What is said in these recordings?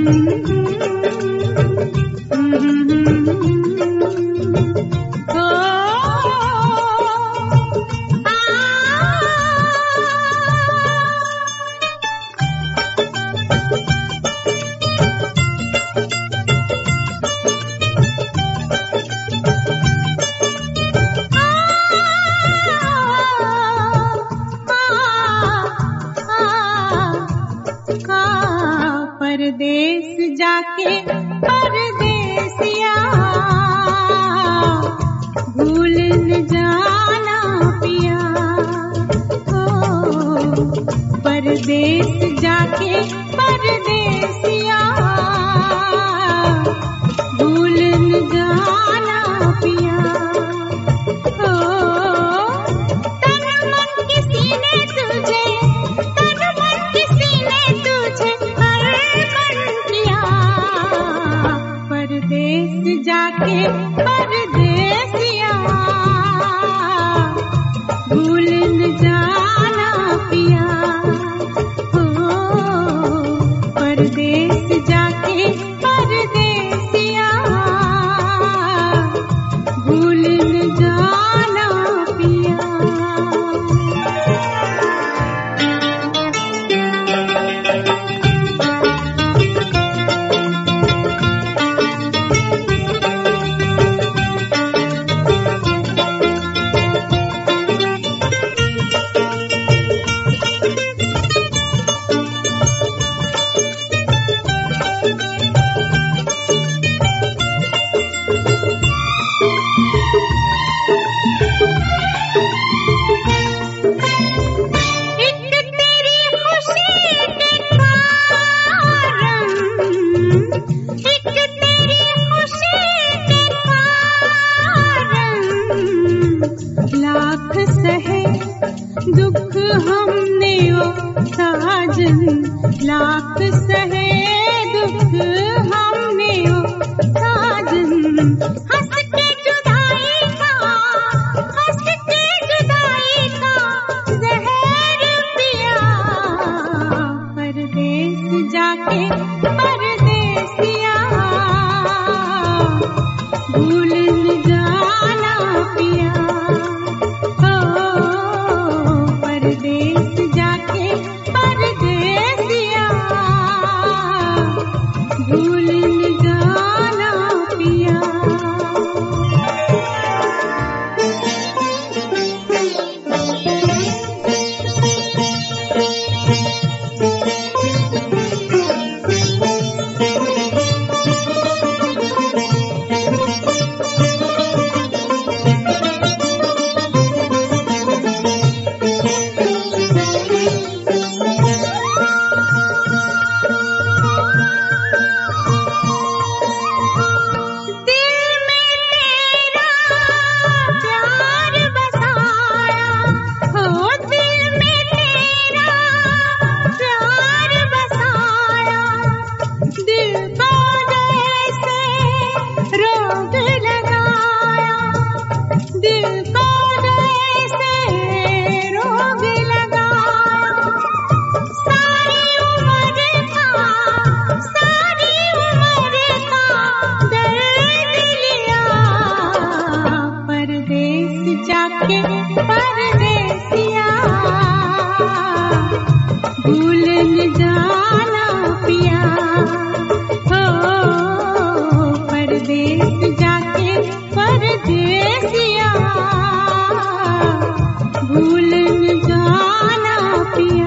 परदेस जाके परदेसिया भूल न जाना पिया हो। परदेस जाके परदेसिया भूल न जाना पिया हो। तन मन किसी ने तुझे, तन मन किसी ने तुझे परदेस जाके परदेसिया भूल न जाना पिया हो। परदेस जाके परदेसिया भूल न जाना पिया। लाख सहे दुख हमने ओ साजन, लाख सहे दुख हमने ओ साजन। हंस के जुदाई का, हंस के जुदाई का जहर पिया। परदेस जाके परदेसिया भूल न जाना पिया। परदेस जाके परदेसिया भूल न जाना पिया। जाके परदेसिया भूल न जाना पिया हो। परदेस जाके परदेसिया भूल न जाना पिया।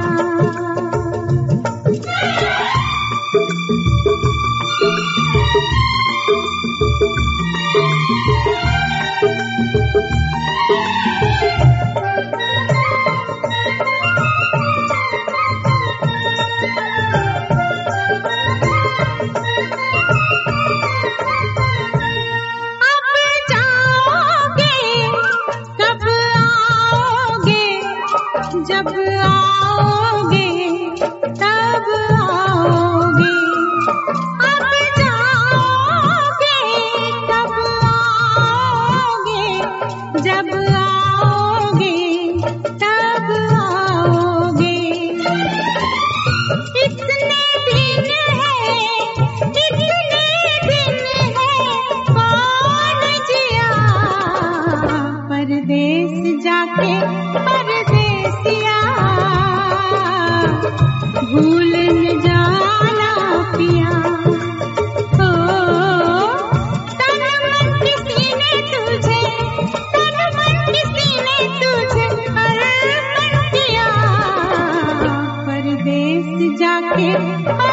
जब आओगे तब आओगे, अब जाओगे तब आओगे, जब आओगे तब आओगे। इतने दिन है के